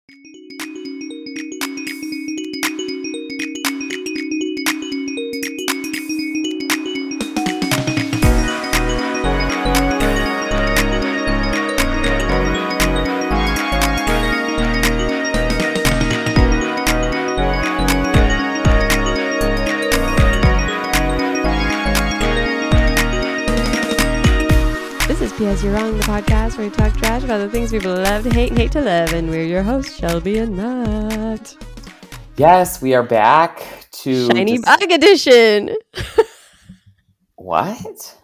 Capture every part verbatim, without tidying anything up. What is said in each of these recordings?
Because You're Wrong, the podcast where we talk trash about the things people love to hate and hate to love. And we're your hosts, Shelby and Matt. Yes, we are back to... Shiny just... Bug Edition. What?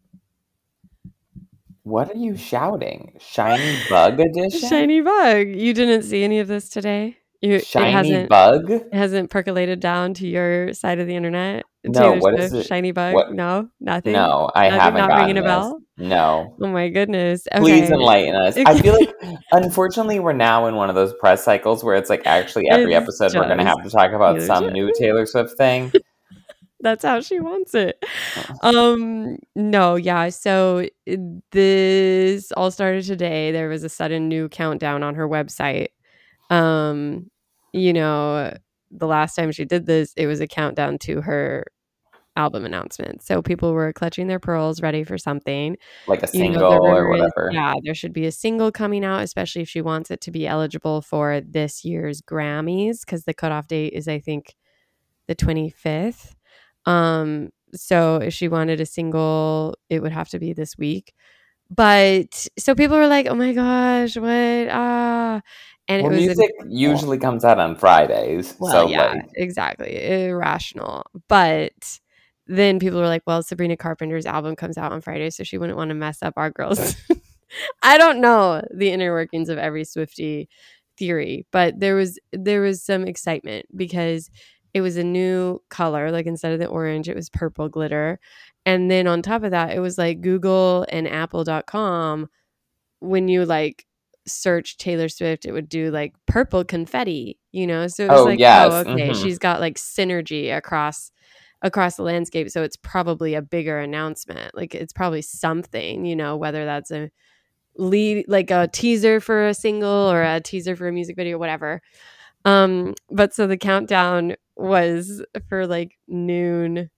What are you shouting? Shiny Bug Edition? Shiny Bug. You didn't see any of this today? You, Shiny it hasn't, Bug? It hasn't percolated down to your side of the internet? No, Taylor what Swift, is it? Shiny Bug? What? No? Nothing? No, I Nothing, haven't not gotten ringing a this. bell? No. Oh my goodness. Okay. Please enlighten us. I feel like, unfortunately, we're now in one of those press cycles where it's like actually every It's episode just we're going to have to talk about Taylor some Swift. new Taylor Swift thing. That's how she wants it. Um, no, yeah. So this all started today. There was a sudden new countdown on her website. Um, you know, the last time she did this, it was a countdown to her album announcement. So people were clutching their pearls, ready for something. Like a You know, single the or rumor is- whatever. yeah, there should be a single coming out, especially if she wants it to be eligible for this year's Grammys, because the cutoff date is, I think, the twenty-fifth. Um, so if she wanted a single, it would have to be this week. But so people were like, "Oh my gosh, what?" Ah, and Well, it was music a, usually comes out on Fridays. well, so yeah, like, exactly, irrational. But then people were like, "Well, Sabrina Carpenter's album comes out on Friday, so she wouldn't want to mess up our girls." I don't know the inner workings of every Swiftie theory, but there was there was some excitement because it was a new color. Like instead of the orange, it was purple glitter. And then on top of that, it was like Google and Apple dot com. When you like search Taylor Swift, it would do like purple confetti, you know? So it was Oh, like, yes. oh, okay, Mhm. she's got like synergy across across the landscape. So it's probably a bigger announcement. Like it's probably something, you know, whether that's a lead, like a teaser for a single or a teaser for a music video, whatever. Um, but so the countdown was for like noon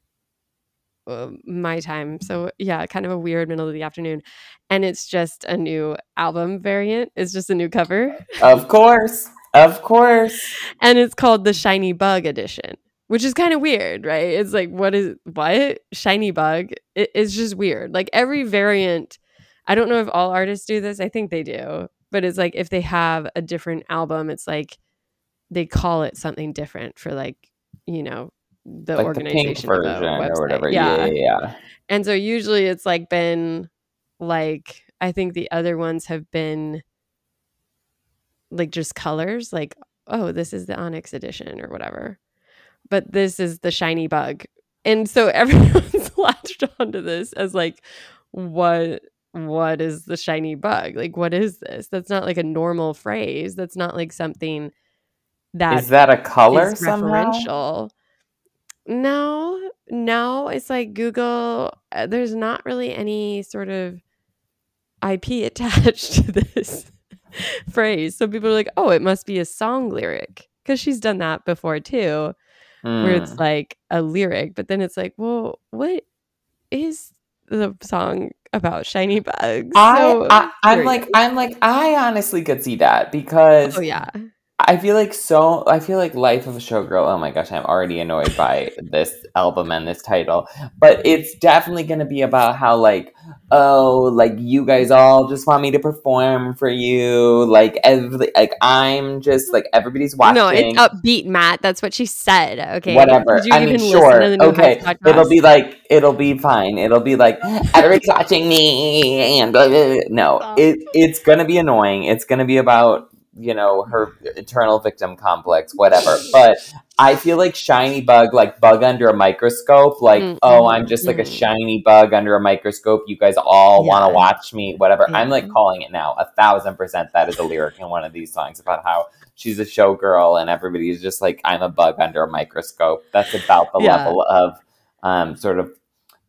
uh, my time. So yeah, kind of a weird middle of the afternoon. And it's just a new album variant. It's just a new cover. Of course. Of course. And it's called the Shiny Bug Edition, which is kind of weird, right? It's like, what is, what? Shiny Bug? It, it's just weird. Like every variant, I don't know if all artists do this. I think they do. But it's like if they have a different album, it's like they call it something different for like, you know, the Like the organization pink of the version website. or whatever. Yeah. Yeah, yeah, yeah. And so usually it's like been like, I think the other ones have been like just colors, like, oh, this is the Onyx edition or whatever. But this is the Shiny Bug. And so everyone's latched onto this as like, what what is the shiny bug? Like, what is this? That's not like a normal phrase. That's not like something that Is that a color is somehow? referential. No, no. It's like Google. Uh, there's not really any sort of I P attached to this phrase. So people are like, oh, it must be a song lyric. Because she's done that before too, Mm. where it's like a lyric. But then it's like, well, what is the song about shiny bugs? I, So I I'm curious. like I'm like I honestly could see that because Oh yeah. I feel like so I feel like Life of a Showgirl. Oh my gosh, I'm already annoyed by this album and this title. But it's definitely gonna be about how like, oh, like you guys all just want me to perform for you. Like every like I'm just like everybody's watching. No, it's upbeat, Matt. That's what she said. Okay. Whatever. Did you I even mean, listen sure. to the new Okay. Hype podcast? It'll be like it'll be fine. It'll be like everybody's watching me and blah, blah, blah. No, Stop. it it's gonna be annoying. It's gonna be about, you know, her eternal victim complex, whatever. But I feel like shiny bug, like bug under a microscope, like, Mm, oh, mm, I'm just like a mm. shiny bug under a microscope. You guys all want Yeah. to watch me, whatever. I'm like Yeah. calling it now. A thousand percent that is a lyric in one of these songs about how she's a showgirl and everybody's just like, I'm a bug under a microscope. That's about the Yeah. level of um, sort of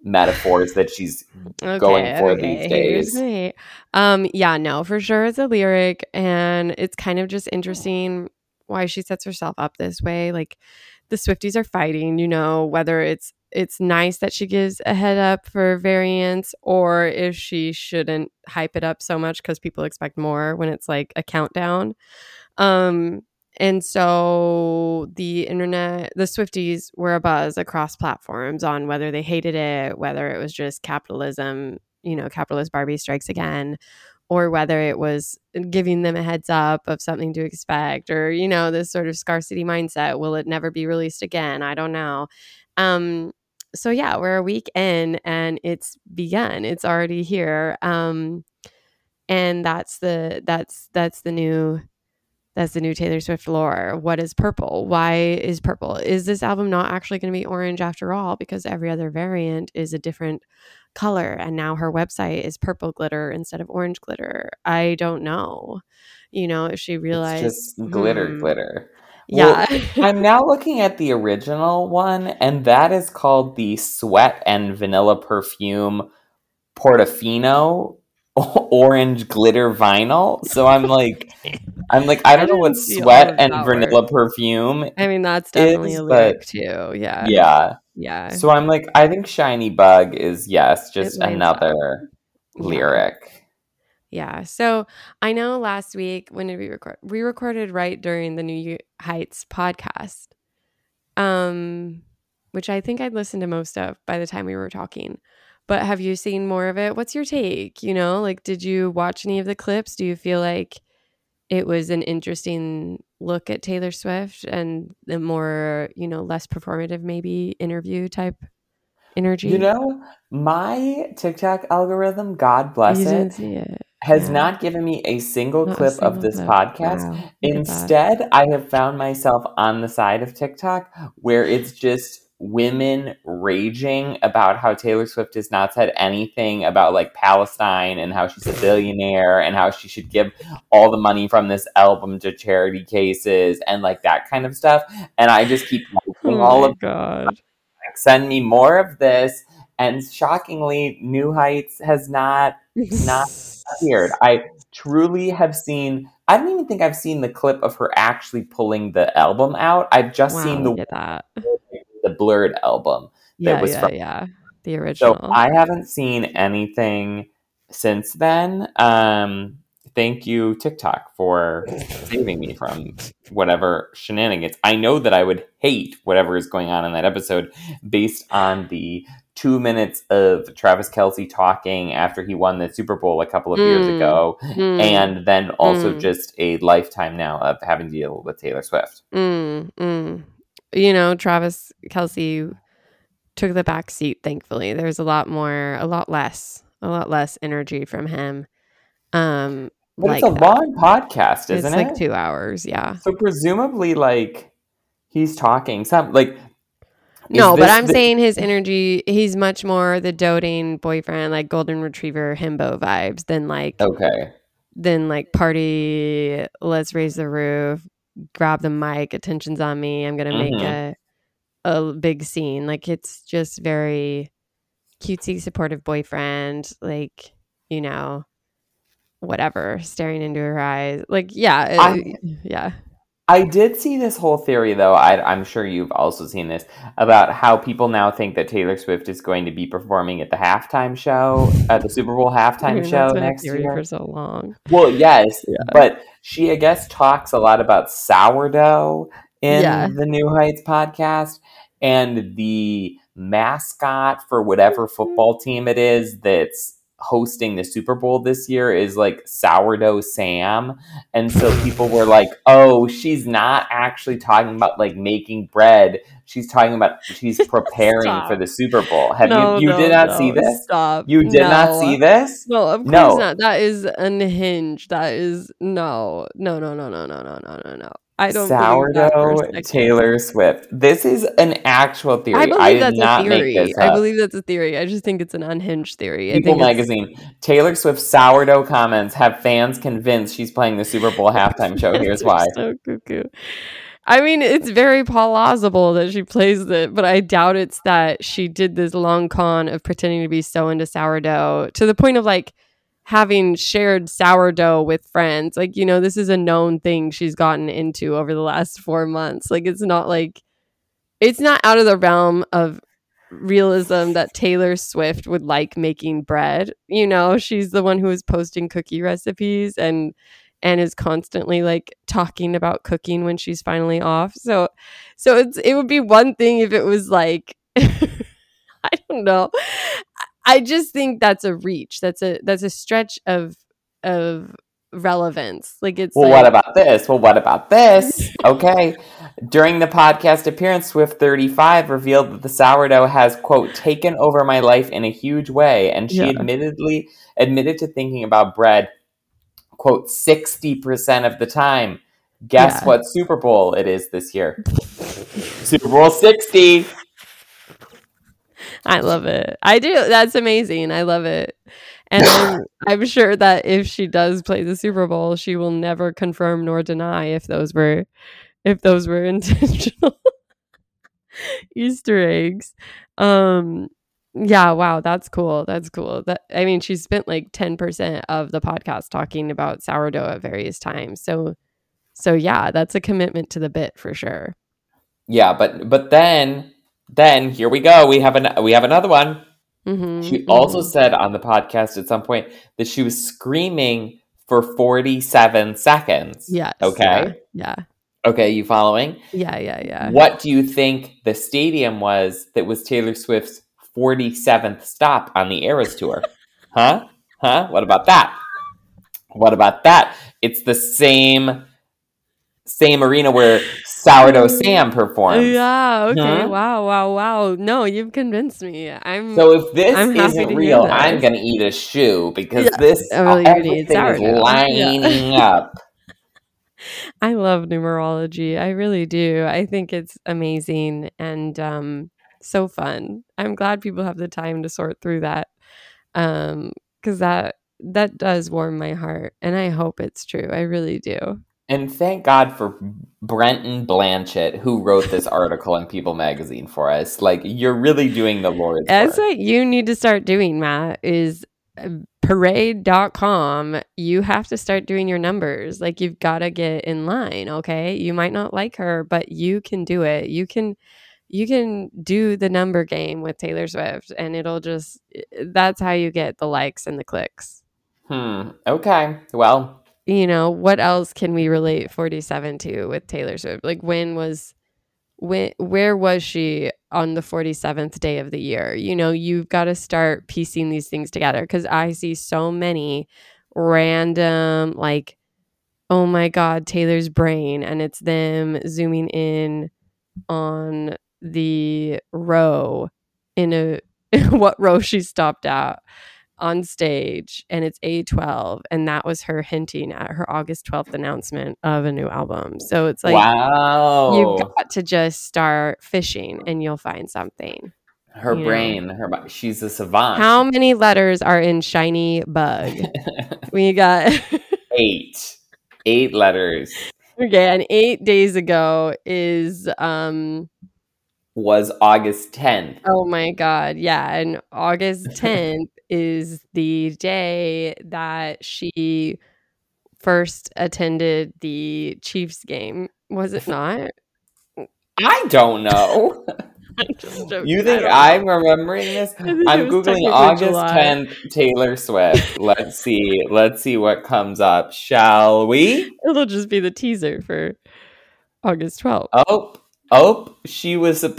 metaphors that she's Okay, going for okay. these Here's days. me. Um, yeah, no, for sure it's a lyric, and it's kind of just interesting why she sets herself up this way. Like the Swifties are fighting, you know, whether it's it's nice that she gives a head up for variants, or if she shouldn't hype it up so much because people expect more when it's like a countdown. Um, and so the internet, the Swifties were abuzz across platforms on whether they hated it, whether it was just capitalism, you know, capitalist Barbie strikes again, or whether it was giving them a heads up of something to expect, or, you know, this sort of scarcity mindset. Will it never be released again? I don't know. Um, so yeah, we're a week in and it's begun. It's already here. Um, and that's the that's that's the new that's the new Taylor Swift lore. What is purple? Why is purple? Is this album not actually going to be orange after all? Because every other variant is a different color. And now her website is purple glitter instead of orange glitter. I don't know. You know, if she It's realized. just glitter, hmm, glitter. Yeah. Well, I'm now looking at the original one, and that is called the Sweat and Vanilla Perfume Portofino Orange Glitter Vinyl. So I'm like, I'm like, I I don't know what didn't see all Sweat of and that Vanilla word. Perfume I mean, that's definitely is, a but lyric too. Yeah. yeah. Yeah. So I'm like, I think Shiny Bug is, yes, It just lines up. another Yeah. lyric. Yeah. So I know last week, when did we record? We recorded right during the New Heights podcast, um, which I think I'd listened to most of by the time we were talking. But have you seen more of it? What's your take? You know, like, did you watch any of the clips? Do you feel like it was an interesting look at Taylor Swift and the more, you know, less performative, maybe interview type energy? You know, my TikTok algorithm, God bless You didn't it, see it. has Yeah. not given me a single Not a clip of single this clip. podcast. Wow. Look at that. Instead, I have found myself on the side of TikTok where it's just women raging about how Taylor Swift has not said anything about like Palestine and how she's a billionaire and how she should give all the money from this album to charity cases and like that kind of stuff. And I just keep liking Oh all my of God. like, send me more of this. And shockingly, New Heights has not not appeared. I truly have seen. I don't even think I've seen the clip of her actually pulling the album out. I've just Wow, seen look the at that. the blurred album that Yeah, was yeah, from. yeah. The So original. I haven't seen anything since then. Um, thank you, TikTok, for saving me from whatever shenanigans. I know that I would hate whatever is going on in that episode based on the two minutes of Travis Kelce talking after he won the Super Bowl a couple of years Mm, ago, mm, and then also mm, just a lifetime now of having to deal with Taylor Swift. mm, mm. You know, Travis Kelce took the back seat, thankfully. There's a lot more, a lot less, a lot less energy from him. Um, But it's like a that. long podcast, It's isn't like it? two hours, yeah. So presumably, like, he's talking some like. No, Is but this I'm the, saying his energy, he's much more the doting boyfriend, like golden retriever himbo vibes than like okay? than like party, let's raise the roof, grab the mic, attention's on me, I'm gonna make Mm-hmm. a a big scene. Like it's just very cutesy, supportive boyfriend, like, you know, whatever, staring into her eyes. Like, yeah, I uh, yeah. I did see this whole theory though. I, I'm sure you've also seen this about how people now think that Taylor Swift is going to be performing at the halftime show at the Super Bowl I halftime mean, that's show been a next theory for year. so long. Well, yes, Yeah. but she, I guess, talks a lot about sourdough Yeah. in the New Heights podcast, and the mascot for whatever football team it is that's hosting the Super Bowl this year is like Sourdough Sam. And so people were like, oh, she's not actually talking about like making bread. She's talking about she's preparing for Stop. the Super Bowl. Have No, you you no, did not no. see this? Stop. You did not No. see this? No, of course No. not. That is unhinged. That is no, no, no, no, no, no, no, no, no, no. I don't believe that for a Sourdough second. Taylor Swift. This is an actual I theory. I, believe did that's a not make theory. this I up. believe that's a theory. I just think it's an unhinged theory. I People think it's magazine. Taylor Swift sourdough comments have fans convinced she's playing the Super Bowl halftime show. Here's they're why. so cuckoo. I mean, it's very plausible that she plays it, but I doubt it's that she did this long con of pretending to be so into sourdough to the point of like having shared sourdough with friends. Like, you know, this is a known thing she's gotten into over the last four months. Like, it's not like, it's not out of the realm of realism that Taylor Swift would like making bread. You know, she's the one who is posting cookie recipes and and is constantly like talking about cooking when she's finally off. So so it's it would be one thing if it was like I don't know. I just think that's a reach. That's a that's a stretch of of relevance. Like it's Well, like, what about this? Well, what about this? Okay. During the podcast appearance, Swift thirty-five revealed that the sourdough has, quote, taken over my life in a huge way. And she Yeah. admittedly admitted to thinking about bread, quote, sixty percent of the time. Guess Yeah. what Super Bowl it is this year? Super Bowl sixty. I love it. I do. That's amazing. I love it. And I'm, I'm sure that if she does play the Super Bowl, she will never confirm nor deny if those were if those were intentional Easter eggs. Um yeah, wow, that's cool. That's cool. That I mean, she spent like ten percent of the podcast talking about sourdough at various times. So so yeah, that's a commitment to the bit for sure. Yeah, but but then then here we go. We have an we have another one. Mm-hmm, She mm-hmm. also said on the podcast at some point that she was screaming for forty-seven seconds. Yes. Okay. Yeah. Okay, you following? Yeah, yeah, yeah. What do you think the stadium was that was Taylor Swift's forty-seventh stop on the Eras Tour? Huh? Huh? What about that? What about that? It's the same same arena where Sourdough Sam performs. Yeah, okay. Hmm? Wow, wow, wow. No, you've convinced me. I'm So if this I'm happy isn't to hear real, this. I'm gonna eat a shoe because Yeah. this Oh, well, you're gonna eat everything is sourdough. lining up. I love numerology. I really do. I think it's amazing and um so fun. I'm glad people have the time to sort through that. Um cuz that that does warm my heart and I hope it's true. I really do. And thank God for Brenton Blanchett, who wrote this article in People Magazine for us. Like, you're really doing the Lord's That's work. what you need to start doing, Matt, is parade dot com. You have to start doing your numbers. Like, you've got to get in line, okay? You might not like her, but you can do it. You can you can do the number game with Taylor Swift, and it'll just, that's how you get the likes and the clicks. Hmm. Okay. Well, You know, what else can we relate forty-seven to with Taylor Swift? Like, when was, when, where was she on the forty-seventh day of the year? You know, you've got to start piecing these things together because I see so many random, like, oh my God, Taylor's brain. And it's them zooming in on the row in a, what row she stopped at on stage, and it's A twelve, and that was her hinting at her August twelfth announcement of a new album. So it's like, wow. you've got to just start fishing and you'll find something. Her you brain, her bo- she's a savant. How many letters are in Shiny Bug? We got Eight. Eight letters. okay, and eight days ago is um Was August tenth. oh my God, yeah, and August tenth is the day that she first attended the Chiefs game. Was it not? I don't know. I'm just joking. You I think don't know. I'm remembering this? I think it I'm was googling technically August July. tenth Taylor Swift. Let's see. Let's see what comes up. Shall we? It'll just be the teaser for August twelfth. Oh, oh, she was. supp-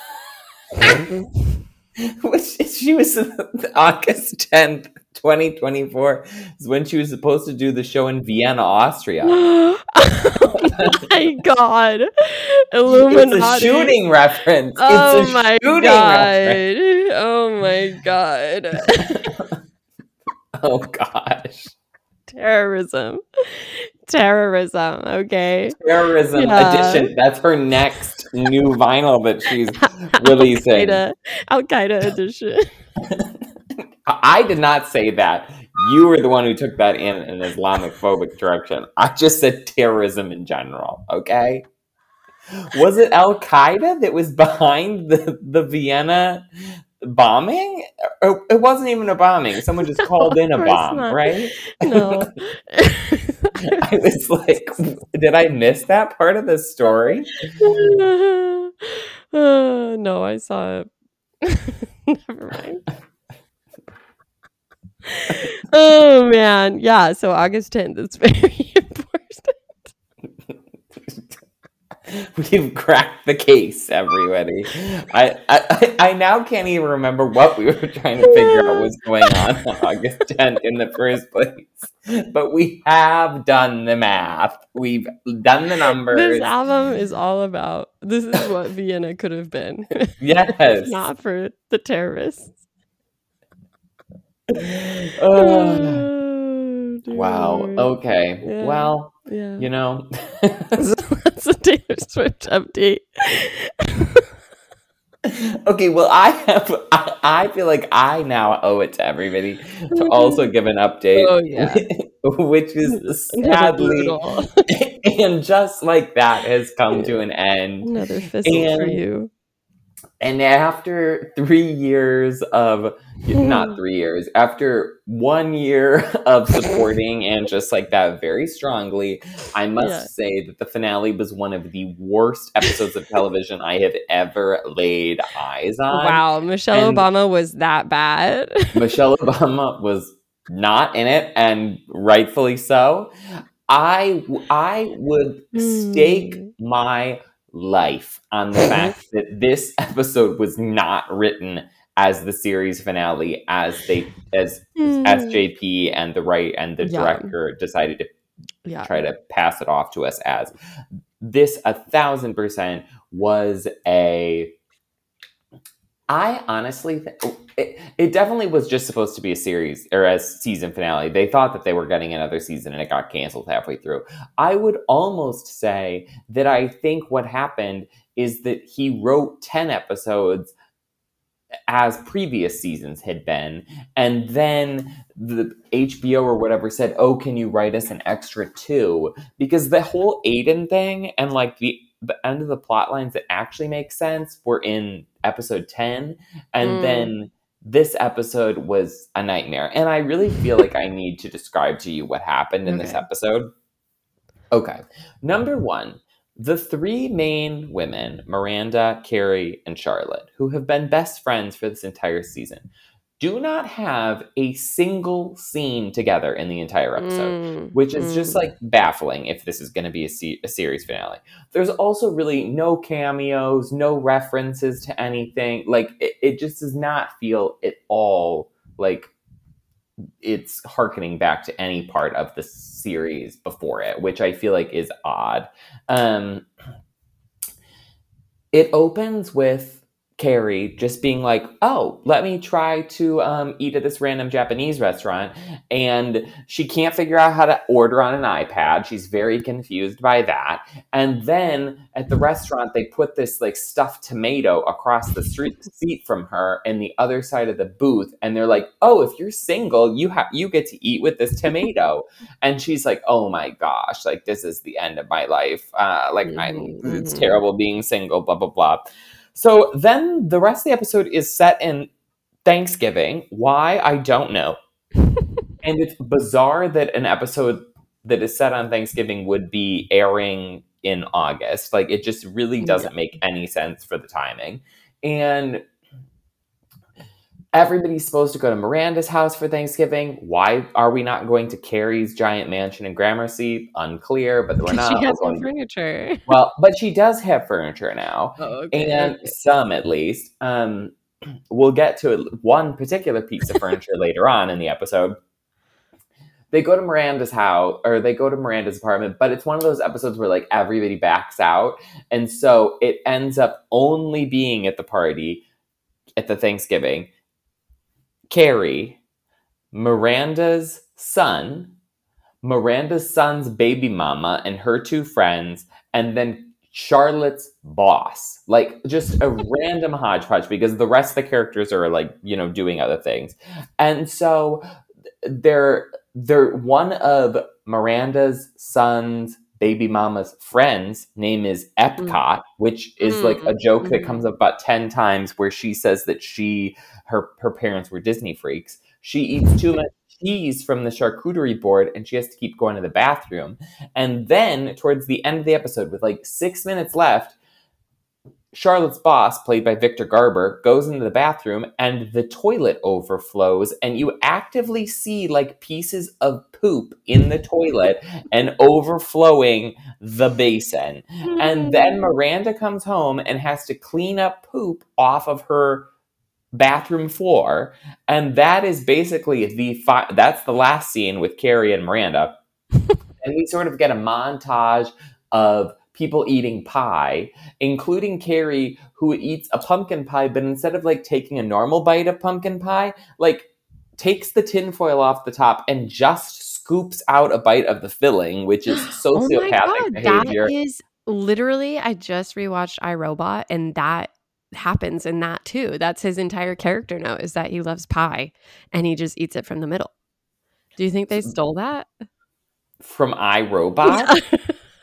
she was August tenth, twenty twenty-four is when she was supposed to do the show in Vienna, Austria. Oh my God. Illuminati. It's a shooting reference. Oh it's a my shooting God. reference. Oh my God. Oh gosh. Terrorism. Terrorism. Okay. Terrorism Yeah. edition. That's her next new vinyl that she's releasing. Al-Qaeda, Al-Qaeda edition. I did not say that. You were the one who took that in an Islamic phobic direction. I just said terrorism in general, okay? Was it Al Qaeda that was behind the, the Vienna bombing? Or it wasn't even a bombing. Someone just No, called in of a course bomb, not. right? No. I was like, did I miss that part of the story? Uh, no, I saw it. Never mind. Oh man, yeah. So August tenth is very important. We've cracked the case, everybody. I, I I now can't even remember what we were trying to figure out was going on on August tenth in the first place. But we have done the math. We've done the numbers. This album is all about. This is what Vienna could have been. Yes. If not for the terrorists. Uh, Oh, wow. dude. Okay. Yeah. Well, Yeah. you know. So that's a Taylor Swift update. Okay, well, I have. I, I feel like I now owe it to everybody to also give an update, Oh, yeah. which is Another sadly, brutal. and just like that has come to an end. Another fizzle for And you. and after three years of not three years, after one year of supporting and just like that very strongly, I must Yeah. say that the finale was one of the worst episodes of television I have ever laid eyes on. Wow, Michelle And Obama was that bad. Michelle Obama was not in it, and rightfully so. I I would stake Hmm. my life on the fact that this episode was not written as the series finale, as they as Hmm. S J P and the right and the Yeah. director decided to Yeah. try to pass it off to us as. This a thousand percent was a. I honestly, th- it, it definitely was just supposed to be a series or a season finale. They thought that they were getting another season and it got canceled halfway through. I would almost say that I think what happened is that he wrote ten episodes as previous seasons had been, and then the H B O or whatever said, oh, can you write us an extra two? Because the whole Aiden thing and like the the end of the plot lines that actually make sense were in episode ten, and Mm. then this episode was a nightmare. And I really feel like I need to describe to you what happened in this Okay. episode. Okay. Number one, the three main women, Miranda, Carrie, and Charlotte, who have been best friends for this entire season, do not have a single scene together in the entire episode, Mm, which is just mm. like baffling if this is going to be a, se- a series finale. There's also really no cameos, no references to anything. Like, it, it just does not feel at all like it's harkening back to any part of the series before it, which I feel like is odd. Um, it opens with Carrie just being like, oh, let me try to um, eat at this random Japanese restaurant. And she can't figure out how to order on an iPad. She's very confused by that. And then at the restaurant, they put this like stuffed tomato across the street seat from her in the other side of the booth. And they're like, oh, if you're single, you have you get to eat with this tomato. And she's like, oh my gosh, like this is the end of my life. Uh, like Mhm, I'm, it's mhm. terrible being single, blah, blah, blah. So then the rest of the episode is set in Thanksgiving. Why? I don't know. And it's bizarre that an episode that is set on Thanksgiving would be airing in August. Like, it just really doesn't make any sense for the timing. And everybody's supposed to go to Miranda's house for Thanksgiving. Why are we not going to Carrie's giant mansion in Gramercy? Unclear, but we're 'Cause not. she We're has no going to- furniture. Well, but she does have furniture now. Oh, okay. And okay. some, at least. Um, we'll get to one particular piece of furniture later on in the episode. They go to Miranda's house, or they go to Miranda's apartment, but it's one of those episodes where like everybody backs out. And so it ends up only being at the party, at the Thanksgiving, Carrie, Miranda's son, Miranda's son's baby mama and her two friends, and then Charlotte's boss. Like, just a random hodgepodge because the rest of the characters are like, you know, doing other things. And so they're they're one of Miranda's son's baby mama's friend's name is Epcot, which is like a joke that comes up about ten times, where she says that she her her parents were Disney freaks. She eats too much cheese from the charcuterie board, and she has to keep going to the bathroom. And then towards the end of the episode, with like six minutes left, Charlotte's boss, played by Victor Garber, goes into the bathroom and the toilet overflows, and you actively see like pieces of poop in the toilet and overflowing the basin. And then Miranda comes home and has to clean up poop off of her bathroom floor, and that is basically the fi- that's the last scene with Carrie and Miranda. And we sort of get a montage of people eating pie, including Carrie, who eats a pumpkin pie, but instead of like taking a normal bite of pumpkin pie, like takes the tinfoil off the top and just scoops out a bite of the filling, which is sociopathic oh my God, behavior. That is literally, I just rewatched iRobot, and that happens in that too. That's his entire character note, is that he loves pie and he just eats it from the middle. Do you think they stole that from iRobot? Yeah.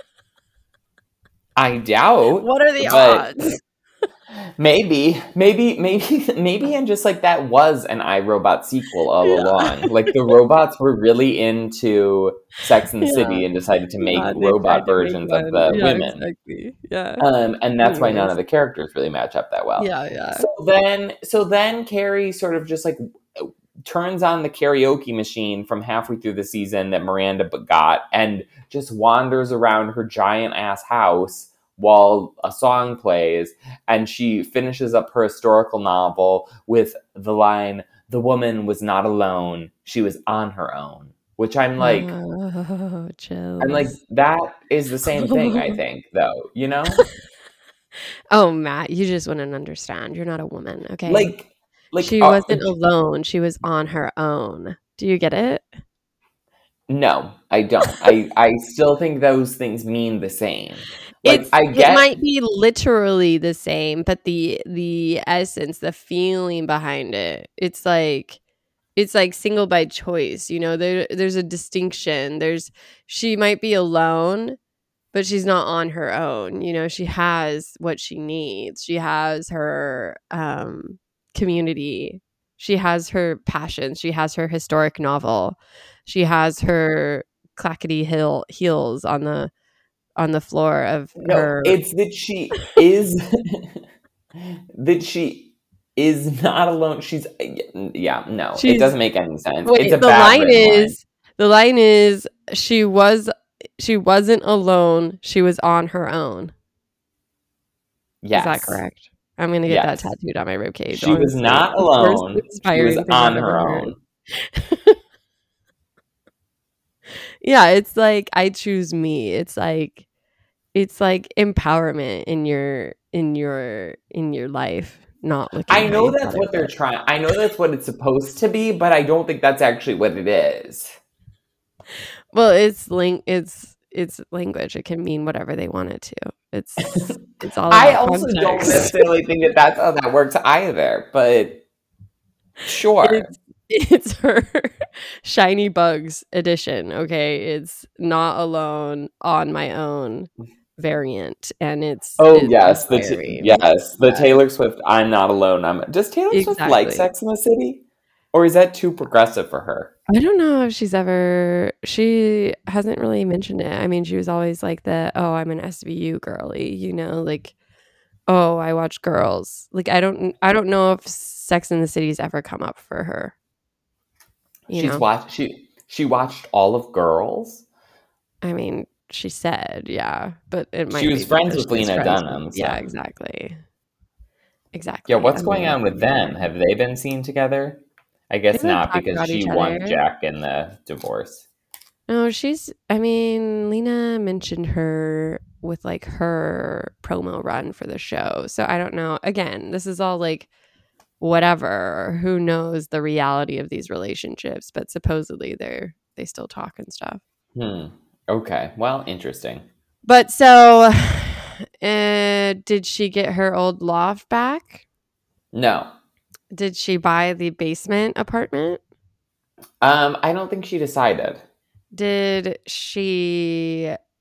I doubt. What are the odds? Maybe, maybe, maybe, maybe, and just like that was an iRobot sequel all yeah. along. Like the robots were really into Sex and the yeah. City and decided to make yeah, robot versions make of the yeah, women. Exactly. Yeah, um, and that's Anyways. why none of the characters really match up that well. Yeah, yeah. So then, so then Carrie sort of just like turns on the karaoke machine from halfway through the season that Miranda got, and just wanders around her giant ass house while a song plays, and she finishes up her historical novel with the line, "The woman was not alone, she was on her own," which I'm like, oh, chills. I'm like, that is the same thing, I think, though, you know? Oh, Matt, you just wouldn't understand. You're not a woman, okay? Like, like she uh, wasn't alone, she was on her own. Do you get it? No, I don't. I, I still think those things mean the same. Like it's, I get, it might be literally the same, but the the essence, the feeling behind it, it's like it's like single by choice. You know, there there's a distinction. There's she might be alone, but she's not on her own. You know, she has what she needs. She has her um, community. She has her passions. She has her historic novel. She has her clackety hill heels on the on the floor of no, her. It's that she is that she is not alone. She's yeah, no, She's, it doesn't make any sense. Wait, it's a the bad line is line. the line is she was she wasn't alone. She was on her own. Yes. Is that correct? I'm gonna get yes. that tattooed on my ribcage. She honestly. was not alone. She was on her own. Yeah, it's like I choose me. It's like it's like empowerment in your in your in your life. Not looking. I know that's what they're trying. I know that's what it's supposed to be, but I don't think that's actually what it is. Well, it's ling- It's it's language. It can mean whatever they want it to. It's it's all. I also context. don't necessarily think that that's how that works either. But sure. It's, It's her Shiny Bugs edition, okay? It's not alone, on my own variant, and it's oh it's yes, the t- yes the Taylor Swift. I'm not alone. I'm. Does Taylor exactly. Swift like Sex and the City, or is that too progressive for her? I don't know if she's ever. She hasn't really mentioned it. I mean, she was always like the oh, I'm an S V U girly, you know, like oh, I watch Girls. Like I don't. I don't know if Sex and the City's ever come up for her. You She's know? watched. She she watched all of Girls. I mean, she said, yeah, but it might. She was be friends with Lena Dunham. With, so. Yeah, exactly. Exactly. Yeah, what's I going mean, on with them? Have they been seen together? I guess not, because she won Jack in the divorce. No, she's. I mean, Lena mentioned her with like her promo run for the show, so I don't know. Again, this is all like. Whatever, who knows the reality of these relationships, but supposedly they're they still talk and stuff. Hmm. Okay. Well, interesting. But so uh, did she get her old loft back? No. Did she buy the basement apartment? Um, I don't think she decided. Did she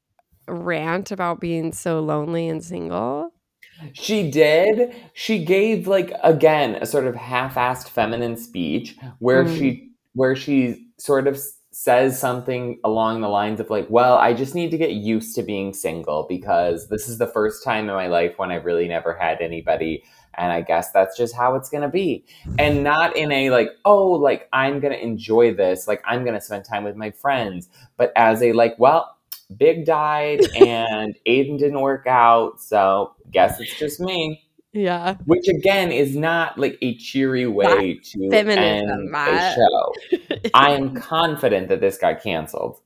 rant about being so lonely and single? She did. She gave like again a sort of half-assed feminine speech where Mm. she where she sort of s- says something along the lines of like, "Well, I just need to get used to being single because this is the first time in my life when I really never had anybody, and I guess that's just how it's going to be." And not in a like, "Oh, like I'm going to enjoy this, like I'm going to spend time with my friends," but as a like, "Well, Big died and Aiden didn't work out, so guess it's just me." Yeah. Which again is not like a cheery That's way to feminism, end a Matt. show. I am confident that this got canceled.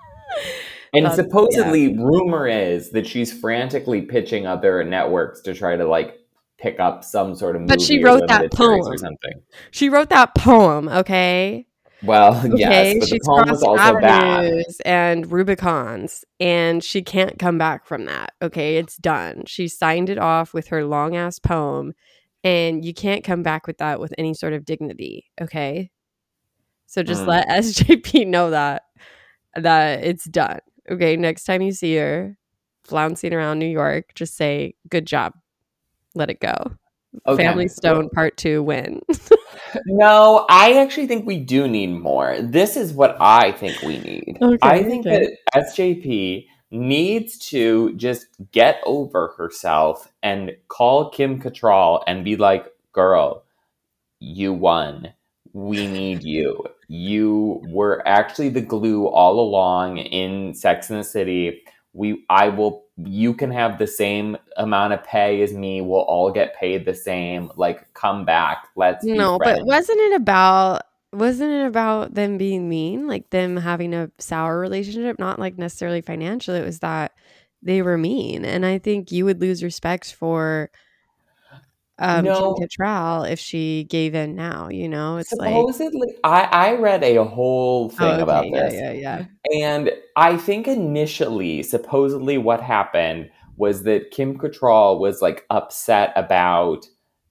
And That's, yeah. supposedly, rumor is that she's frantically pitching other networks to try to like pick up some sort of But she movie or wrote that limited series or poem. something. She wrote that poem, okay? Well, yes, Okay, but the she's poem was crossed also bad. avenues and Rubicons, and she can't come back from that. Okay, it's done. She signed it off with her long ass poem, and you can't come back with that with any sort of dignity. Okay, so just Mm. let S J P know that that it's done. Okay, next time you see her flouncing around New York, just say good job. Let it go. Okay. Family Stone Part Two win. No, I actually think we do need more. This is what I think we need. Okay, I think okay. that S J P needs to just get over herself and call Kim Cattrall and be like, "Girl, you won. We need you. You were actually the glue all along in Sex and the City. We, I will. You can have the same amount of pay as me. We'll all get paid the same. Like, come back. Let's be No, but friends." wasn't it about wasn't it about them being mean, like them having a sour relationship, not like necessarily financial. It was that they were mean, and I think you would lose respect for um, Kim No, Cattrall if she gave in now. You know, it's like, supposedly, I, I read a whole oh, thing about okay, yeah, this. yeah, yeah. And I think initially, supposedly, what happened was that Kim Cattrall was like upset about,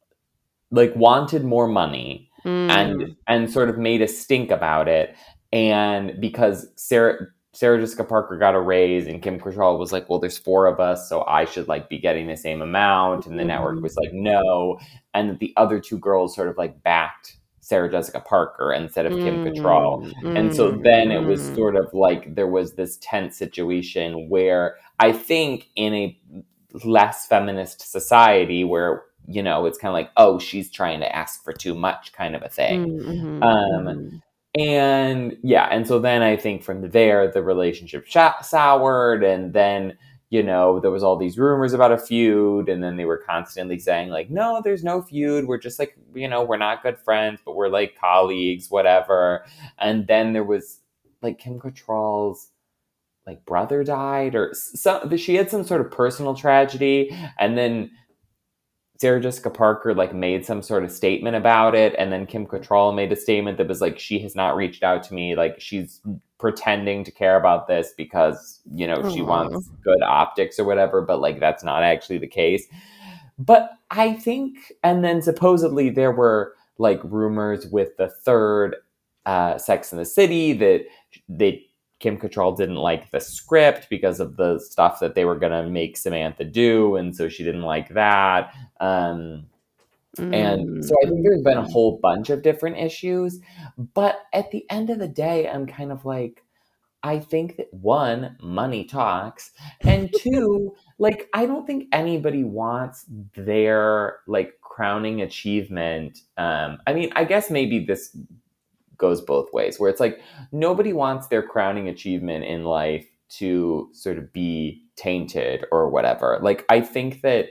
like, wanted more money and Mm, and sort of made a stink about it. And because Sarah Sarah Jessica Parker got a raise, and Kim Cattrall was like, "Well, there's four of us, so I should like be getting the same amount." And the network mhm, was like, "No," and that the other two girls sort of like backed Sarah Jessica Parker instead of Kim Cattrall. mm, And so mm, then it was mm. sort of like there was this tense situation where I think in a less feminist society where, you know, it's kind of like, oh, she's trying to ask for too much kind of a thing. Mm, mhm, Um, mhm. and yeah, and so then I think from there, the relationship sh- soured. And then, you know, there was all these rumors about a feud. And then they were constantly saying, like, no, there's no feud. We're just like, you know, we're not good friends, but we're like colleagues, whatever. And then there was like Kim Cattrall's like brother died, or some, she had some sort of personal tragedy. And then Sarah Jessica Parker like made some sort of statement about it, and then Kim Cattrall made a statement that was like, she has not reached out to me, like she's pretending to care about this because, you know, she Aw. wants good optics or whatever, but like that's not actually the case. But I think, and then supposedly there were like rumors with the third uh, Sex in the City that they Kim Cattrall didn't like the script because of the stuff that they were going to make Samantha do, and so she didn't like that. Um, and Mm, so I think mm, there's been a mm. whole bunch of different issues. But at the end of the day, I'm kind of like, I think that one, money talks, and two, like I don't think anybody wants their like crowning achievement. Um, I mean, I guess maybe this goes both ways, where it's like nobody wants their crowning achievement in life to sort of be tainted or whatever. Like I think that,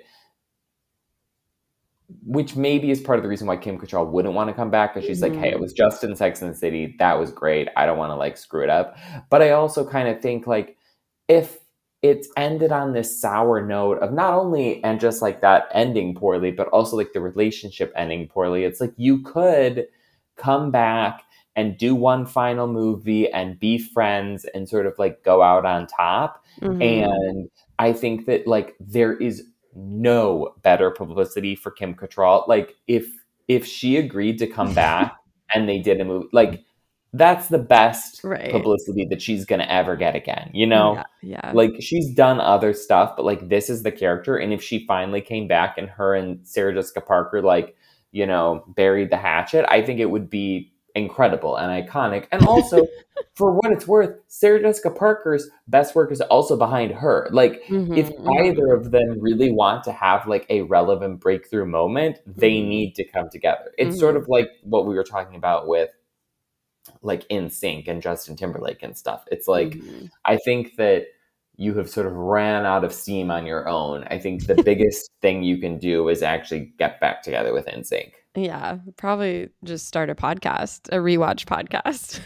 which maybe is part of the reason why Kim Cattrall wouldn't want to come back, because she's like, hey, it Mhm. was just in Sex and the City. That was great. I don't want to like screw it up. But I also kind of think like if it's ended on this sour note of not only and just like that ending poorly, but also like the relationship ending poorly, it's like you could come back and do one final movie and be friends and sort of like go out on top. Mhm. And I think that like there is no better publicity for Kim Cattrall. Like if if she agreed to come back and they did a movie, like that's the best Right. publicity that she's gonna ever get again, you know? Yeah. Yeah. Like, she's done other stuff, but, like, this is the character, and if she finally came back and her and Sarah Jessica Parker, like, you know, buried the hatchet, I think it would be incredible and iconic. And also, for what it's worth, Sarah Jessica Parker's best work is also behind her. Like, Mhm, if mhm, either of them really want to have, like, a relevant breakthrough moment, they mhm, need to come together. It's sort mhm, of like what we were talking about with, like, In Sync and Justin Timberlake and stuff. It's like, mhm. I think that you have sort of ran out of steam on your own. I think the biggest thing you can do is actually get back together with In Sync. Yeah, probably just start a podcast, a rewatch podcast.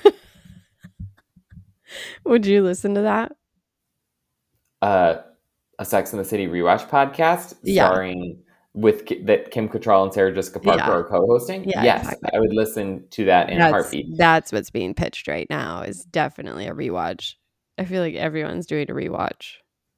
Would you listen to that? Uh, a Sex and the City rewatch podcast Yeah. starring with Ki- that Kim Cattrall and Sarah Jessica Parker Yeah. are co-hosting. Yeah, Yes, exactly. I would listen to that in a That's heartbeat. that's what's being pitched right now is definitely a rewatch. I feel like everyone's doing a rewatch.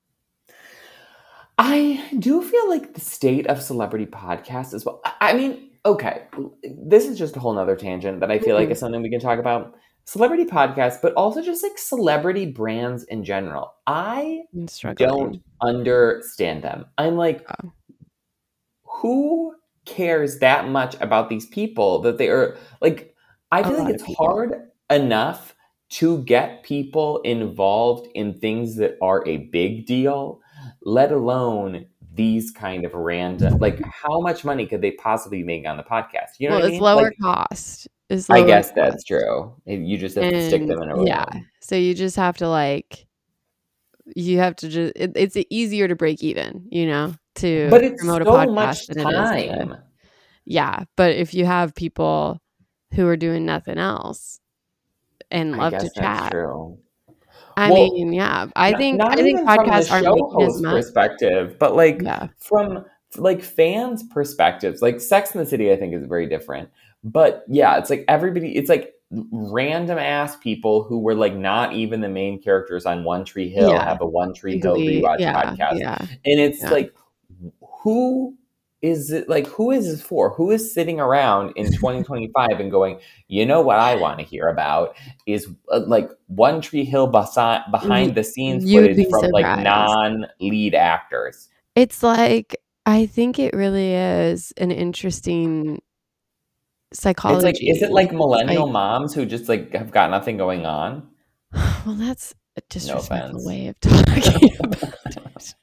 I do feel like the state of celebrity podcasts as well. I I mean, okay, this is just a whole nother tangent that I feel like Mhm. is something we can talk about. Celebrity podcasts, but also just like celebrity brands in general. I I'm don't struggling. understand them. I'm like, Oh, who cares that much about these people that they are like? I a feel like lot of it's people. hard enough to get people involved in things that are a big deal, let alone these kind of random, like, how much money could they possibly make on the podcast? You know Well, what I it's mean? Like, lower cost. It's I lower guess that's cost. true. You just have to stick And them in a yeah, room. so you just have to like you have to just it, it's easier to break even, you know, to But it's promote a so much podcast than it is to time. yeah, but if you have people who are doing nothing else and I love to guess that's chat. true. I Well, mean, yeah, I Not, think not I think even from the podcasts aren't show making as host much. perspective, but like Yeah. from like fans' perspectives. Like Sex and the City, I think is very different. But yeah, it's like everybody. It's like random ass people who were like not even the main characters on One Tree Hill Yeah. have a One Tree Hill Glee. rewatch Yeah. podcast, Yeah. and it's Yeah. like, who is it? Like, who is this for? Who is sitting around in twenty twenty-five and going, you know what I want to hear about is uh, like One Tree Hill besi- Y- behind the scenes You'd footage be from like surprised. non-lead actors. It's like I think it really is an interesting It's like, psychology. is it Like like it's millennial like, moms who just like have got nothing going on? well, that's a No disrespectful offense. way of talking about it.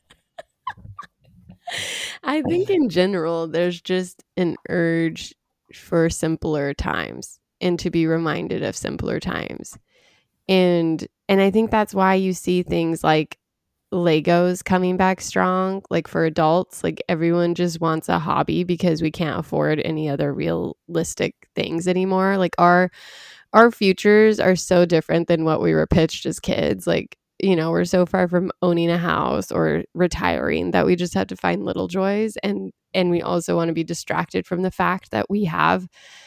I think in general, there's just an urge for simpler times and to be reminded of simpler times. And and I think that's why you see things like Legos coming back strong, like for adults, like everyone just wants a hobby because we can't afford any other realistic things anymore. Like our our futures are so different than what we were pitched as kids. Like, you know, we're so far from owning a house or retiring that we just have to find little joys and and we also want to be distracted from the fact that we have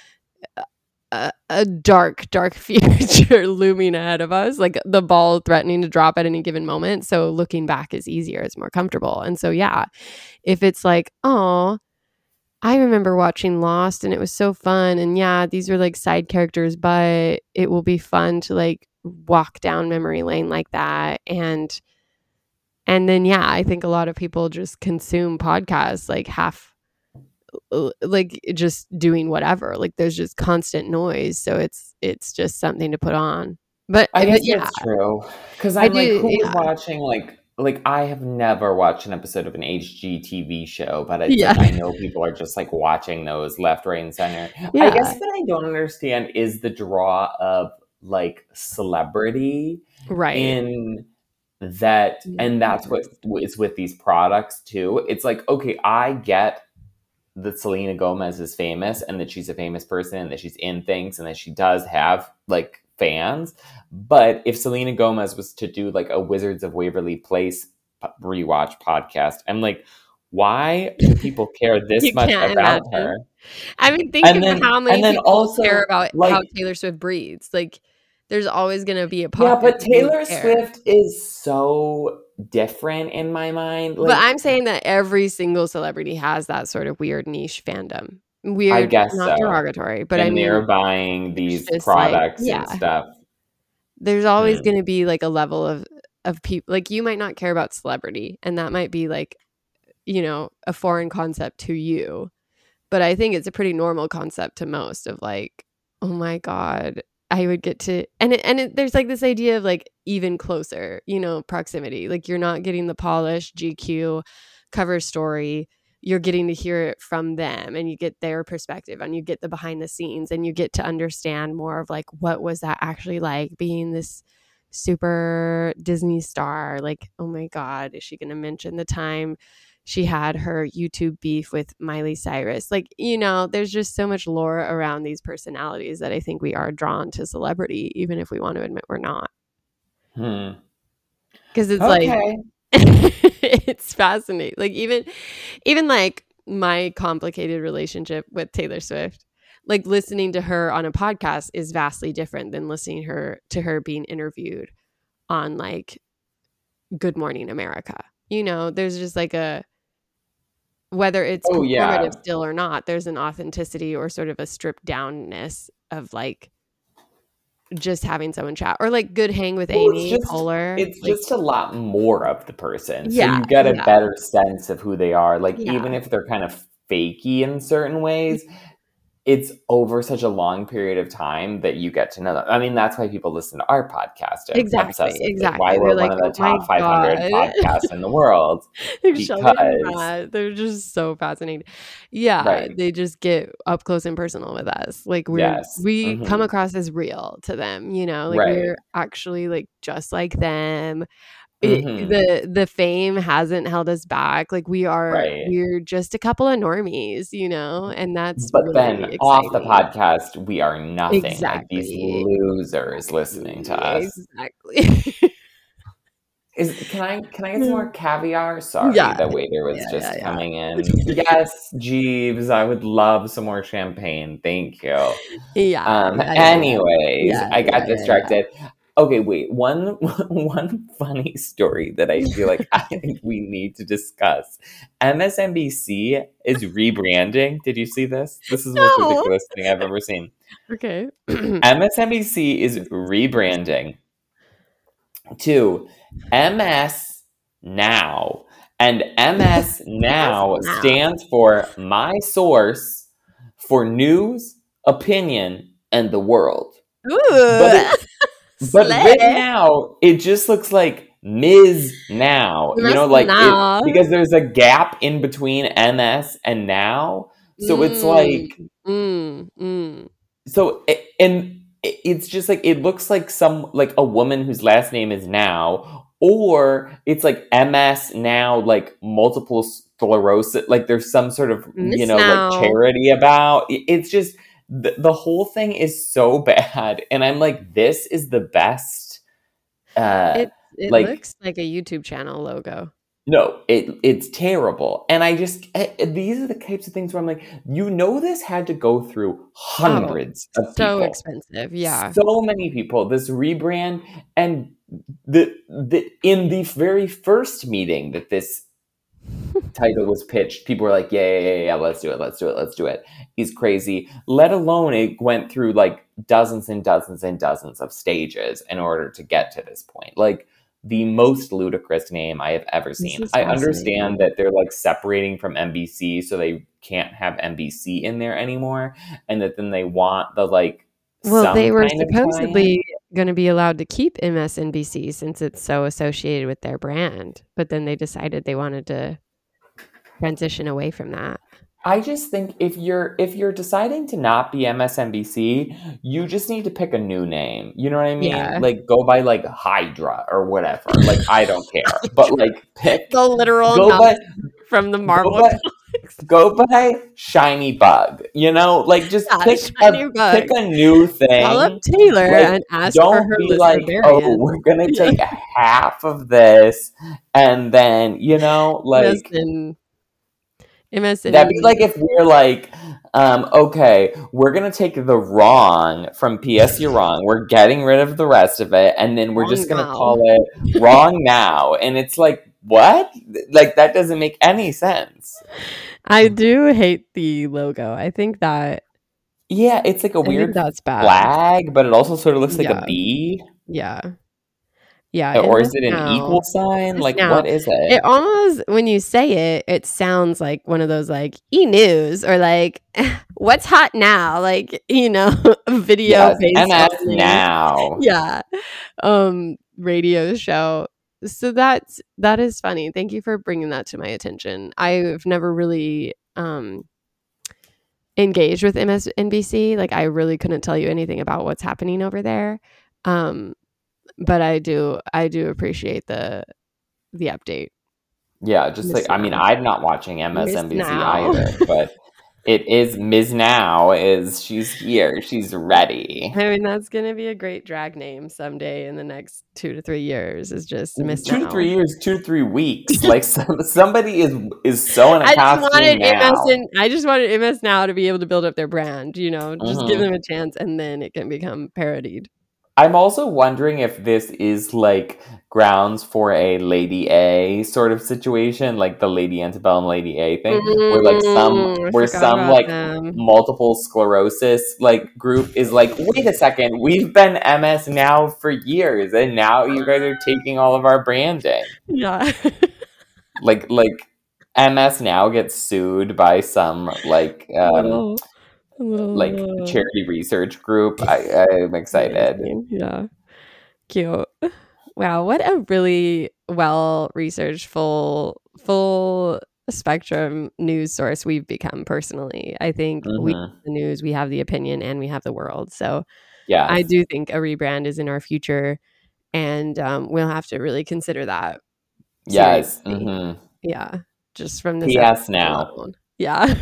a, a dark, dark future looming ahead of us, like the ball threatening to drop at any given moment. So looking back is easier, it's more comfortable. And so, yeah, if it's like, oh, I remember watching Lost and it was so fun. And yeah, these are like side characters, but it will be fun to like walk down memory lane like that. And, and then, yeah, I think a lot of people just consume podcasts like half like just doing whatever, like there's just constant noise, so it's it's just something to put on, but I but guess yeah, that's true. Because I I'm like, do, who is yeah, watching like like I have never watched an episode of an H G T V show, but it's yeah, like I know people are just like watching those left, right, and center. I yeah, guess what I don't understand is the draw of like celebrity right, in that, and that's what is with these products too. It's like, okay, I get that Selena Gomez is famous and that she's a famous person and that she's in things and that she does have like fans. But if Selena Gomez was to do like a Wizards of Waverly Place rewatch podcast, I'm like, why do people care this you much can't about her? imagine. I mean, think And of then how and many then people care also about like, how Taylor Swift breathes. Like there's always going to be a yeah, pocket but of people who Taylor care. Swift is so different in my mind. But I'm Like, saying that every single celebrity has that sort of weird niche fandom. weird, guess not so. derogatory, but and I mean, they're buying it's these just like, products and yeah, stuff. there's always Hmm. going to be like a level of of people, like you might not care about celebrity, and that might be like, you know, a foreign concept to you, but I think it's a pretty normal concept to most of like, oh my God, I would get to, and it, and it, there's like this idea of like even closer, you know, proximity. Like you're not getting the polished G Q cover story. You're getting to hear it from them, and you get their perspective, and you get the behind the scenes, and you get to understand more of like, what was that actually like being this super Disney star? Like, oh my God, is she going to mention the time she had her YouTube beef with Miley Cyrus? Like, you know, there's just so much lore around these personalities that I think we are drawn to celebrity, even if we want to admit we're not. Hmm. Because it's Okay. like, it's fascinating. Like even, even like my complicated relationship with Taylor Swift, like listening to her on a podcast is vastly different than listening her to her being interviewed on like Good Morning America. You know, there's just like a, whether it's Oh, yeah. performative still or not, there's an authenticity or sort of a stripped downness of like just having someone chat, or like Good Hang with Well, it's Amy just Poehler. it's Like, just a lot more of the person. So yeah, you get a yeah, better sense of who they are. Like even yeah. if they're kind of fakey in certain ways, it's over such a long period of time that you get to know them. I mean, that's why people listen to our podcast and Exactly, obsessively. Why exactly. we're They're one like, of the oh my top five hundred God. podcasts in the world. Like Shelby and Because, Matt, they're just so fascinating. Yeah, right. they just get up close and personal with us. Like we're Yes. we come Hmm. across as real to them, you know, like Right. we're actually like just like them. It, Hmm. the the fame hasn't held us back. Like we are Right. we're just a couple of normies, you know, and that's But really then off the exciting. podcast, we are nothing. Like these Exactly. losers listening to us. Exactly. Is can I can I get some more caviar? Sorry, Yeah. the waiter was Yeah, just yeah, coming in. yeah. Yes, Jeeves, I would love some more champagne. Thank you. Yeah, Um, yeah, yeah, yeah. anyways, Yeah, I yeah, got yeah, yeah. distracted. Okay, wait. One one funny story that I feel like I we need to discuss. M S N B C is rebranding. Did you see this? This is the most No. ridiculous thing I've ever seen. Okay. M S N B C is rebranding to M S Now. And M S Now Now. stands for My Source for News, Opinion, and the World. Ooh. But, it, but Slay. written out, it just looks like Miz Now. You know, like Now. it because there's a gap in between M S and Now. So Mm, it's like mm, mm. so and it's just like it looks like some like a woman whose last name is Now, or it's like M S Now, like multiple sclerosis, like there's some sort of Miss you know Now. like charity about it- it's just the, the whole thing is so bad, and I'm like, this is the best uh It it like looks like a YouTube channel logo. no, it it's terrible. And I just eh, eh, these are the types of things where I'm like, you know, this had to go through Oh, hundreds of so people. expensive. Yeah. So many people, this rebrand, and the the in the very first meeting that this title was pitched, people were like, yeah, yeah, yeah, yeah, let's do it, let's do it, let's do it. He's crazy. Let alone it went through like dozens and dozens and dozens of stages in order to get to this point. Like the most ludicrous name I have ever seen. I understand that they're like separating from N B C, so they can't have N B C in there anymore, and that then they want the like Well, some they were kind of supposedly going to be allowed to keep M S N B C since it's so associated with their brand, but then they decided they wanted to transition away from that. I just think if you're if you're deciding to not be M S N B C, you just need to pick a new name. You know what I mean? Yeah. Like go by like Hydra or whatever. Like I don't care, but like pick The literal go by from the Marvel. go by, go by Shiny Bug. You know, like just Yeah, pick Shiny a Bug. pick a new thing. Call up Taylor Like, and ask for don't her be like, oh, we're gonna take half of this, and then you know, like. M S N. That'd be like if we're like, um, okay, we're gonna take the wrong from P S You're Wrong. We're getting rid of the rest of it, and then we're Wrong just gonna now. call it Wrong Now. And it's like, what? Like that doesn't make any sense. I do hate the logo. I think that Yeah, it's like a I think weird that's bad. flag, but it also sort of looks like a Yeah. bee. Yeah. Yeah, Or is MS it an Now. equal sign? MS Like, Now. what is it? It almost, when you say it, it sounds like one of those like e-news or like what's hot now, like, you know, video Yes, based M S only. Now. Yeah. Um radio show. So that's that is funny. Thank you for bringing that to my attention. I've never really um engaged with M S N B C. Like I really couldn't tell you anything about what's happening over there. Um but I do I do appreciate the the update. Yeah, just like Miss I mean, Now. I'm not watching Miss M S N B C Now. either, but it is Miz Now is she's here, she's ready. I mean, that's gonna be a great drag name someday in the next two to three years. Is just Miss Two to Now. three years, two to three weeks. Like some, somebody is is so in a I just costume wanted now. M S N, I just wanted M S Now to be able to build up their brand. You know, just Mhm. give them a chance, and then it can become parodied. I'm also wondering if this is like grounds for a Lady A sort of situation, like the Lady Antebellum Lady A thing, where like some Mm, I where forgot some about like them. multiple sclerosis like group is like, wait a second, we've been M S Now for years, and now you guys are taking all of our branding. Yeah. Like like M S Now gets sued by some like A um little, a like little. charity research group. I I'm excited. Amazing. Yeah. Cute. Wow, what a really well researched, full full spectrum news source we've become personally. I think we Mhm. have the news, we have the opinion, and we have the world. So I Yes. do think a rebrand is in our future, and um, we'll have to really consider that Yes. seriously. Mhm. Yeah, just from this P S episode Now. alone. Yeah.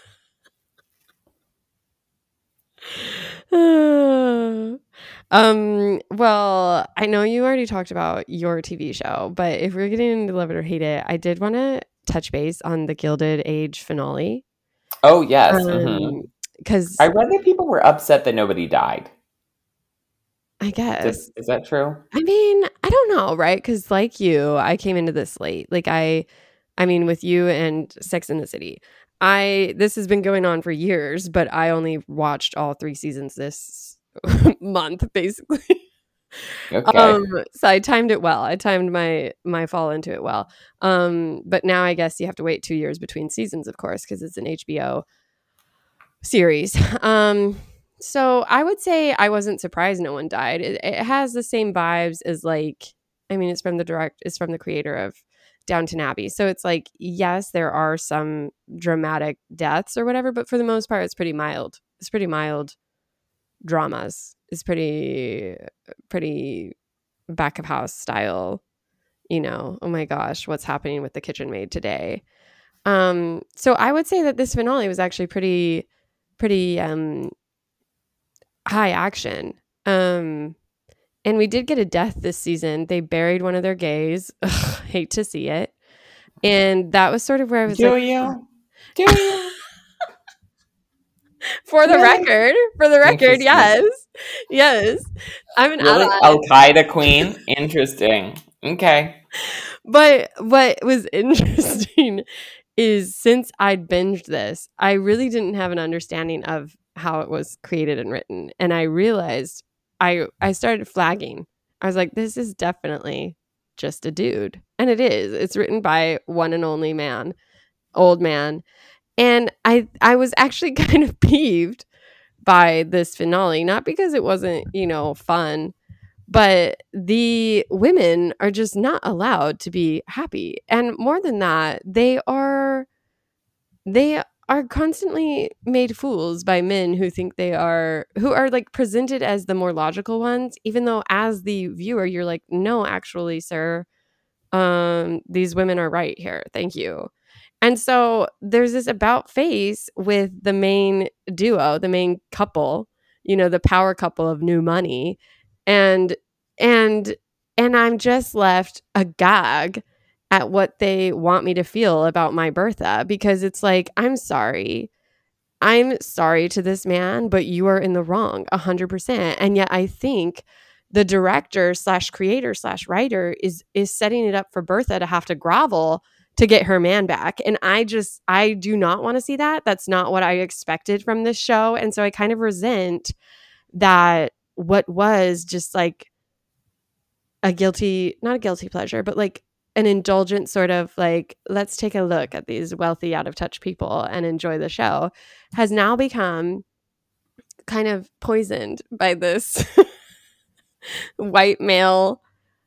um well, I know you already talked about your T V show, but if we're getting into Love It or Hate It, I did want to touch base on the Gilded Age finale. Oh, yes. Um Mhm. because I read that people were upset that nobody died. I Did, guess, is that true? I mean, I don't know, right? Because like you, I came into this late. Like I I mean, with you and Sex in the City, I this has been going on for years, but I only watched all three seasons this month, basically. Okay. Um, so I timed it well. I timed my my fall into it well. Um, but now I guess you have to wait two years between seasons, of course, because it's an H B O series. Um, so I would say I wasn't surprised no one died. It, it has the same vibes as like, I mean, it's from the direct, it's from the creator of Downton Abbey. So it's like, yes, there are some dramatic deaths or whatever, but for the most part, it's pretty mild. It's pretty mild dramas. It's pretty, pretty back of house style. You know, oh my gosh, what's happening with the kitchen maid today? Um, so I would say that this finale was actually pretty, pretty um high action. Um, and we did get a death this season. They buried one of their gays. Ugh, hate to see it. And that was sort of where I was Do like, you? Do you? for the Really? record, for the record, Interesting. yes, yes, I'm an Really? ally. Al Qaeda queen? Interesting. Okay. But what was interesting is since I'd binged this, I really didn't have an understanding of how it was created and written. And I realized I I started flagging. I was like, this is definitely just a dude. And it is. It's written by one and only man, old man. And I I was actually kind of peeved by this finale, not because it wasn't, you know, fun, but the women are just not allowed to be happy. And more than that, they are they are constantly made fools by men who think they are who are like presented as the more logical ones, even though as the viewer you're like, no, actually, sir, um these women are right here, thank you. And so there's this about face with the main duo, the main couple, you know, the power couple of New Money, and and and I'm just left agog at what they want me to feel about my Bertha, because it's like, I'm sorry. I'm sorry to this man, but you are in the wrong one hundred percent. And yet I think the director slash creator slash writer is is setting it up for Bertha to have to grovel to get her man back. And I just, I do not want to see that. That's not what I expected from this show. And so I kind of resent that what was just like a guilty, not a guilty pleasure, but like an indulgent sort of like, let's take a look at these wealthy, out of touch people and enjoy the show, has now become kind of poisoned by this white male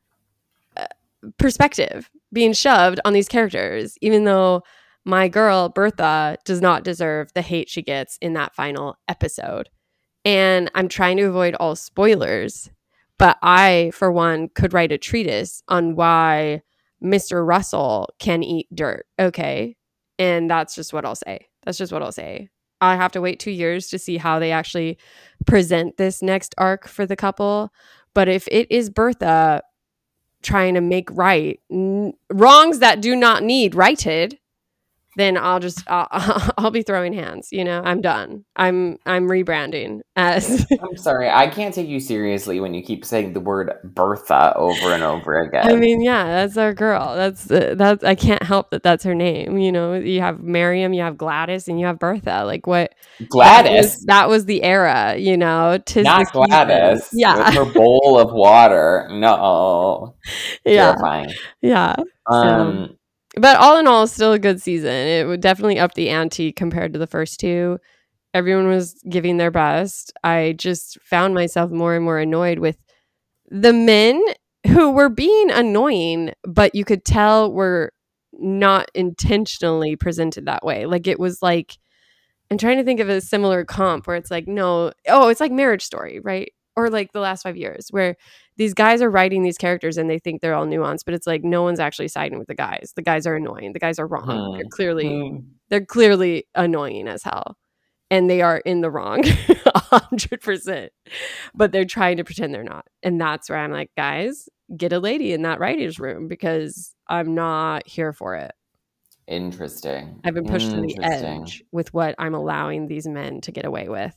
uh, perspective being shoved on these characters, even though my girl Bertha does not deserve the hate she gets in that final episode. And I'm trying to avoid all spoilers, but I, for one, could write a treatise on why Mister Russell can eat dirt. Okay. And that's just what I'll say. That's just what I'll say. I have to wait two years to see how they actually present this next arc for the couple. But if it is Bertha trying to make right n- wrongs that do not need righted, then I'll just I'll, I'll be throwing hands. You know, I'm done. I'm I'm rebranding as. I'm sorry, I can't take you seriously when you keep saying the word Bertha over and over again. I mean, yeah, that's our girl. That's uh, that's. I can't help that. That's her name. You know, you have Miriam, you have Gladys, and you have Bertha. Like what? Gladys. That was, that was the era. You know, tis not the Gladys. season. Yeah, with her bowl of water. No. Yeah, terrifying. Yeah. Um. So. But all in all, still a good season. It would definitely up the ante compared to the first two. Everyone was giving their best. I just found myself more and more annoyed with the men who were being annoying, but you could tell were not intentionally presented that way. Like it was like, I'm trying to think of a similar comp where it's like, no, oh, it's like Marriage Story, right? Or like The Last Five Years, where these guys are writing these characters and they think they're all nuanced, but it's like no one's actually siding with the guys. The guys are annoying. The guys are wrong. Hmm. They're clearly Hmm. they're clearly annoying as hell. And they are in the wrong a hundred percent. But they're trying to pretend they're not. And that's where I'm like, guys, get a lady in that writer's room because I'm not here for it. Interesting. I've been pushed to the Interesting. edge with what I'm allowing these men to get away with.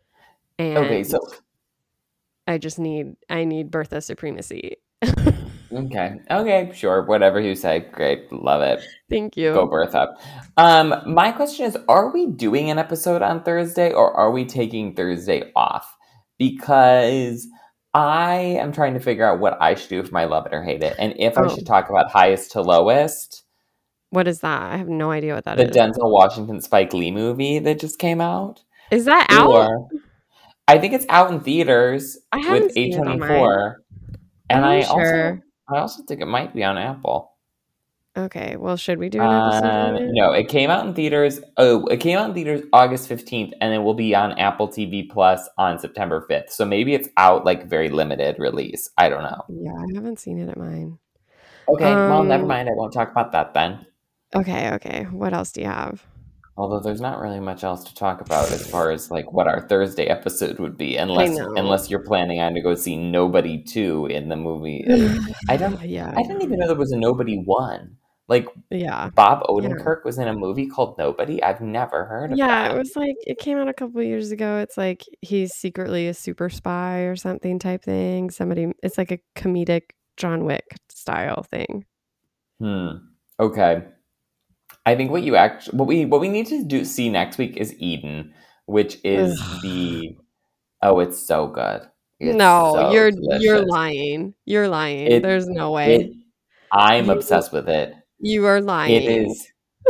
And Okay, so I just need I need Bertha supremacy. okay, okay, sure, whatever you say. Great, love it. Thank you. Go Bertha. Um, my question is: are we doing an episode on Thursday, or are we taking Thursday off? Because I am trying to figure out what I should do for my love it or hate it, and if Oh. I should talk about highest to lowest. What is that? I have no idea what that The is. Denzel Washington Spike Lee movie that just came out. Is that out? Or I think it's out in theaters I haven't with seen A it on mine. twenty-four. And Are I you sure? also I also think it might be on Apple. Okay, well, should we do an episode on Um, it? no, it came out in theaters. Oh, it came out in theaters August fifteenth, and it will be on Apple T V Plus on September fifth. So maybe it's out like very limited release. I don't know. Yeah, I haven't seen it at mine. Okay, well, never Um, mind. I won't talk about that then. Okay, okay. What else do you have? Although there's not really much else to talk about as far as like what our Thursday episode would be, I unless know. unless you're planning on to go see Nobody two in the movie. I don't. Yeah. I didn't even know there was a Nobody one. Like Yeah. Bob Odenkirk was in a movie called Nobody. I've never heard of Yeah, that. it was like it came out a couple years ago. It's like he's secretly a super spy or something type thing. Somebody it's like a comedic John Wick style thing. Hmm. Okay. I think what you actually what we what we need to do see next week is Eden, which is Ugh. the oh, it's so good. It's No, so you're delicious. you're lying. You're lying. It- There's no way. It, I'm You- obsessed with it. You are lying. It is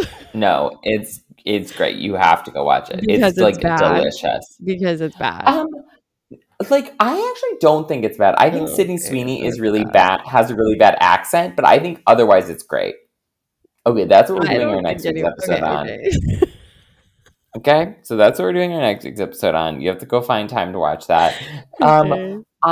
no, it's it's great. You have to go watch it. Because it's it's like bad. delicious. because it's bad. Um, like I actually don't think it's bad. I think Oh, Sydney okay, Sweeney is it's really bad. bad, has a really bad accent, but I think otherwise it's great. Okay, that's what we're I doing our don't next think week's any- episode okay, on. okay. Okay, so that's what we're doing our next week's episode on. You have to go find time to watch that. Um, Okay.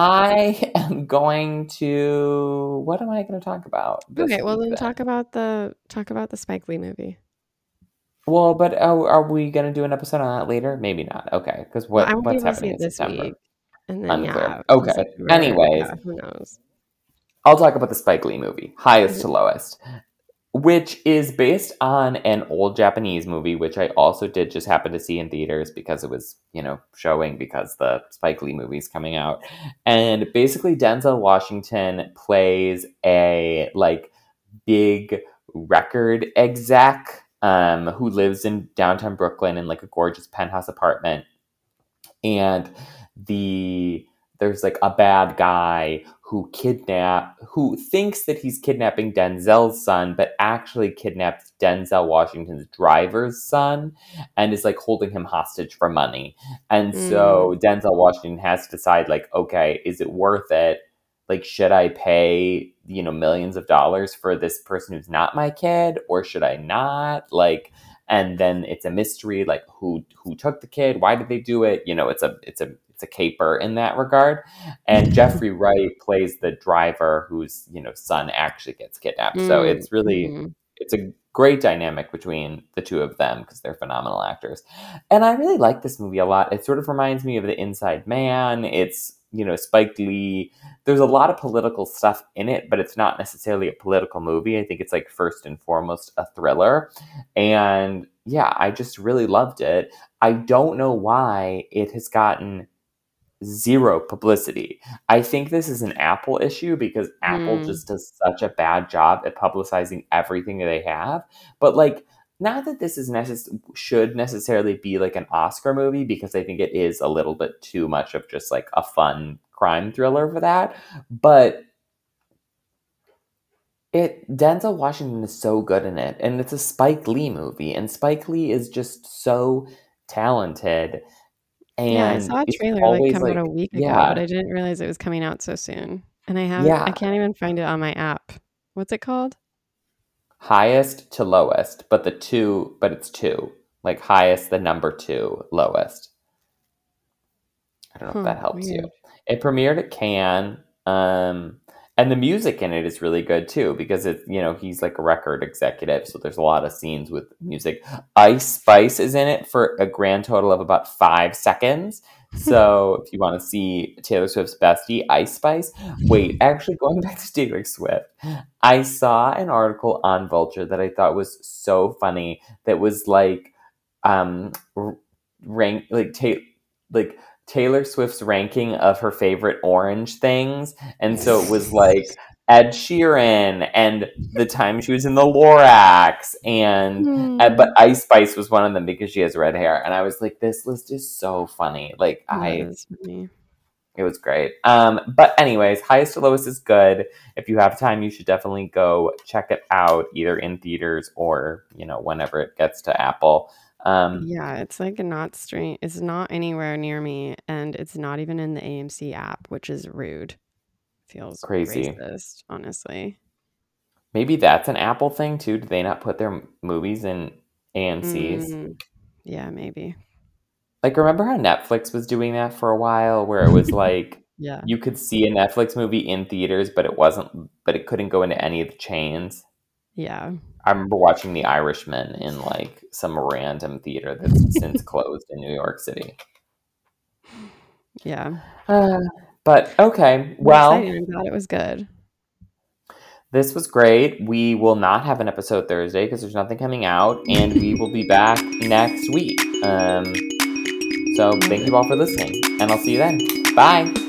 I am going to. What am I going to talk about? this Okay, well week then talk about the talk about the Spike Lee movie. Well, but uh, are we going to do an episode on that later? Maybe not. Okay, because Well, what I won't be what's able to see happening it in this September? week, and then Unclear. yeah. Okay. September, Anyways. yeah, who knows? I'll talk about the Spike Lee movie, Highest to Lowest, which is based on an old Japanese movie, which I also did just happen to see in theaters because it was, you know, showing because the Spike Lee movie's coming out. And basically Denzel Washington plays a like big record exec um, who lives in downtown Brooklyn in like a gorgeous penthouse apartment. And the there's like a bad guy who kidnap who thinks that he's kidnapping Denzel's son, but actually kidnapped Denzel Washington's driver's son and is like holding him hostage for money. And Mm. so Denzel Washington has to decide, like, okay, is it worth it? Like, should I pay, you know, millions of dollars for this person who's not my kid, or should I not? Like, and then it's a mystery, like who who took the kid, why did they do it? You know, it's a it's a it's a caper in that regard. And Jeffrey Wright plays the driver whose, you know, son actually gets kidnapped. So Mm. it's really Mhm. it's a great dynamic between the two of them because they're phenomenal actors. And I really like this movie a lot. It sort of reminds me of The Inside Man. It's, you know, Spike Lee. There's a lot of political stuff in it, but it's not necessarily a political movie. I think it's like first and foremost a thriller. And yeah, I just really loved it. I don't know why it has gotten zero publicity. I think this is an Apple issue because Apple Mm. just does such a bad job at publicizing everything that they have. But like, not that this is necess- should necessarily be like an Oscar movie, because I think it is a little bit too much of just like a fun crime thriller for that. But it Denzel Washington is so good in it, and it's a Spike Lee movie, and Spike Lee is just so talented. Yeah, I And saw a it's trailer like always come out like, a week ago, but yeah, I didn't realize it was coming out so soon. And I haven't I yeah, can't even find it on my app. What's it called? highest to lowest, but the two, but it's two, like highest, the number two, lowest. I don't know if Huh, that helps you. weird. It premiered at Cannes, um, and the music in it is really good too because it, you know, he's like a record executive, so there's a lot of scenes with music. Ice Spice is in it for a grand total of about five seconds. So if you want to see Taylor Swift's bestie, Ice Spice, wait, actually going back to Taylor Swift, I saw an article on Vulture that I thought was so funny. That was like, um, r- rank like ta- like. Taylor Swift's ranking of her favorite orange things. And so it was like Ed Sheeran and the time she was in the Lorax and uh, Hmm. but Ice Spice was one of them because she has red hair. And I was like, this list is so funny. Like That I is funny. it was great. Um, but anyways, Highest to Lowest is good. If you have time, you should definitely go check it out, either in theaters or, you know, whenever it gets to Apple. Um, Yeah, it's like not straight. It's not anywhere near me, and it's not even in the A M C app, which is rude. Feels crazy. racist, honestly. Maybe that's an Apple thing too. Do they not put their m- movies in A M Cs? Mm, yeah, maybe. Like, remember how Netflix was doing that for a while, where it was like Yeah, you could see a Netflix movie in theaters, but it wasn't, but it couldn't go into any of the chains. yeah. I remember watching The Irishman in like some random theater that's since closed in New York City. Yeah. Uh, but okay, Well, well, exciting. I'm glad it was good. this was great. We will not have an episode Thursday because there's nothing coming out, and we will be back next week. Um, so thank you all for listening, and I'll see you then. Bye.